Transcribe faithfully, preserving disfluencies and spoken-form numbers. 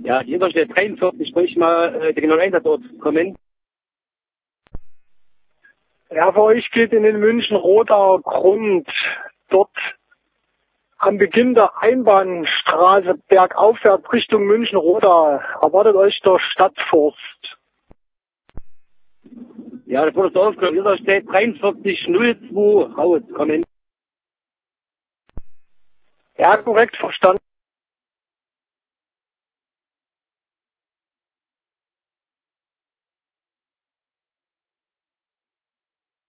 Ja, die Interstelle dreiundvierzig, sprich mal äh, der genaue Einsatzort kommen. Ja, für euch geht in den München-Rodauer Grund. Dort am Beginn der Einbahnstraße bergaufwärts Richtung München-Rodau erwartet euch der Stadtforst. Ja, das wurde so aufgehört. Interstelle dreiundvierzig null zwei raus kommen. Ja, korrekt verstanden.